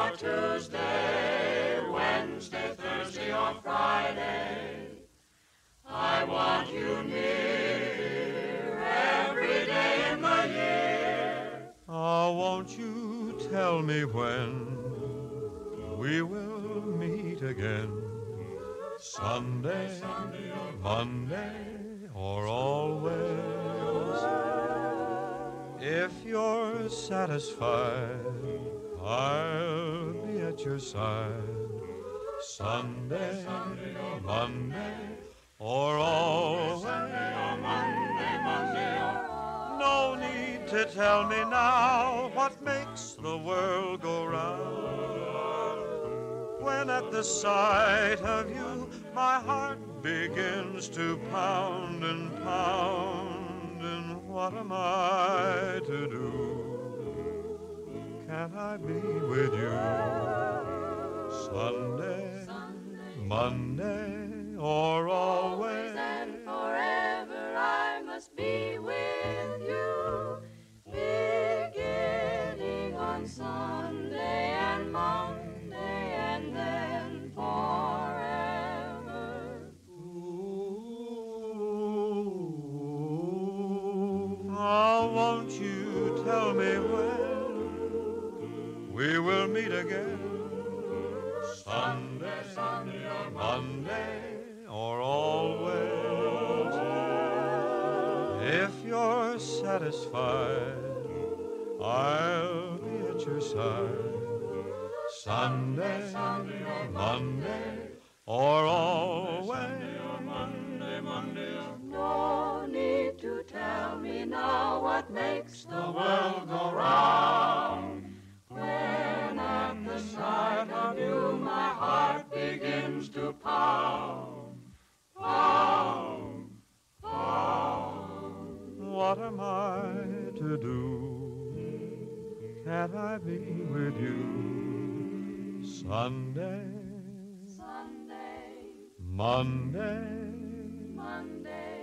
or Tuesday, Wednesday, Thursday, or Friday. I want you near every day in the year. Oh, won't you tell me when we will meet again? Sunday, Monday, or always? If you're satisfied, I'll be at your side. Sunday, Monday, or always. No need to tell me now what makes the world go round. When at the sight of you, my heart begins to pound and pound. And what am I to do? Can I be with you? Sunday, Monday, or always? And forever I must be with you. Beginning on Sunday and Monday and then forever. Oh, won't you tell me when we will meet again? Sunday, Monday, or always? If you're satisfied, I'll be at your side. Sunday, Monday, or always? No need to tell me now what makes the world go round. When at the sight of you my heart begins to pound, pound, pound. What am I to do? Can't I be with you? Sunday, Sunday, Monday, Monday,